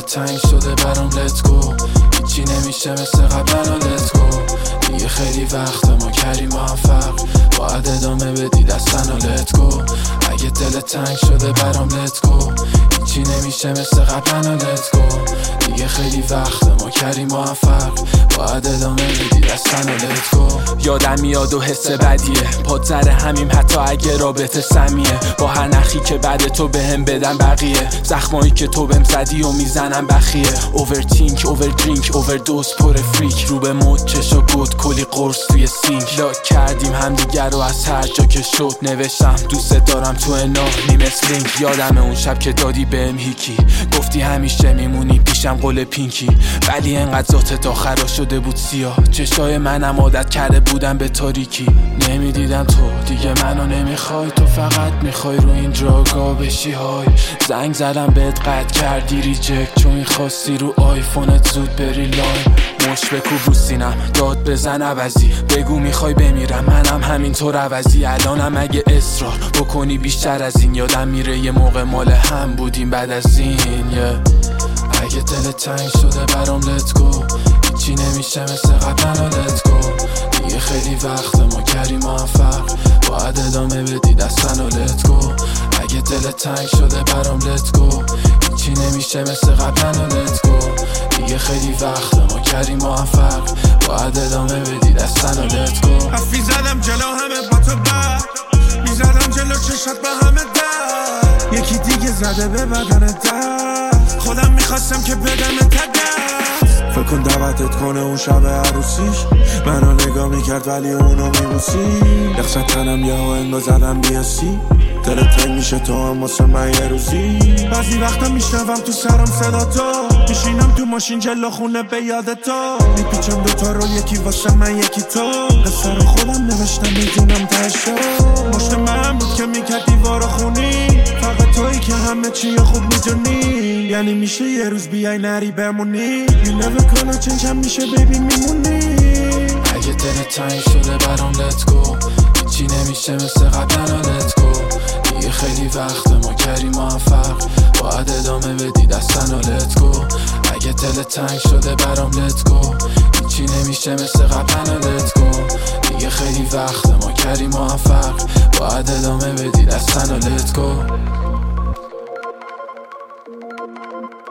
تنگ شده برام let's go. هیچی نمیشه مثل قبلا let's go. دیگه خیلی وقت ما کردیم موفق، باید ادامه بدی دستن و let's go. اگه دل تنگ شده برام let's go. هیچی نمیشه مثل قبلا let's go. دیگه خیلی وقت ما کردیم موفق، باید ادامه بدی دستن و let's go. یادم میاد و حس بدیه، پاد زره همیم حتی اگه رابطه سمیه. با هر نخی که بعد تو بهم بدن بقیه، زخمایی که تو بهم زدی و میزنم بخیه. اوورتینک، اووردرینک، اووردوز، پر فریک، رو به مد چشا گود، کلی قرص توی سینک. لاک کردیم همدیگر رو از هر جا که شد، نوشتم دوست دارم تو ناهی مثل لینک. یادم اون شب که دادی بهم هیکی، گفتی همیشه میمونی پیشم قول پینکی. ولی انقدر ذاتت آخرا شده بود سیاه، چشای منم عادت کرده بودم به تاریکی. نمیدیدم تو دیگه منو نمیخوای، تو فقط میخوای رو این دراگا بشی های. زنگ زدم بهت قطع کردی ریجکت، چون میخواستی رو آیفونت زود بری لاین. مش بکوب رو سینم داد بزن عوضی، بگو میخوای بمیرم منم همینطور عوضی. الانم اگه اصرار بکنی بیشتر از این، یادم میره یه موقع مال هم بودیم بعد از این اگه دل تنگ شده برام let's go. هیچی نمیشه مثل قبلا let's go. دیگه خیلی وقت ما کردیم موفق، باید ادامه بدی دستن و let's go. اگه دل تنگ شده برام let's go. هیچی نمیشه مثل قبلا let's go. دیگه خیلی وقت ما کردیم موفق، باید ادامه بدی دستن و let's go. حرفی زدم جلو همه با تو بر میزدم جلو چشات با همه در، یکی دیگه زده به بدن در، خودم میخواستم که بدم تدست. فکر کن دعوتت کنه اون شب عروسیش، منو نگاه میکرد ولی اونو میبوسی. یخشت تنم یه انگا زدم بیاسی، دلت تنگ میشه تو هم واسه من یه روزی. بعضی وقتا میشنوم تو سرم صدا تو، میشینم تو ماشین جلو خونه به یاد تو. میپیچم دوتا رول، یکی واسه من یکی تو، قصه رو خودم نوشتم میدونم تشو. مشت من بود که میکرد دیوار خونی، فقط تویی که همه چی خوب میدونی. یعنی میشه یه روز بیای نری بمونی، You never gonna change هم میشه بیبی میمونی. اگه دل تنگ شده برام let's go. هیچی نمیشه مثل قبلا let's go. دیگه خیلی وقت ما کردیم موفق، باید ادامه بدی دستن و let's go. اگه دل تنگ شده برام let's go. هیچی نمیشه مثل قبلا let's go. دیگه خیلی وقت ما کردیم موفق، باید ادامه بدی دستن و let's go.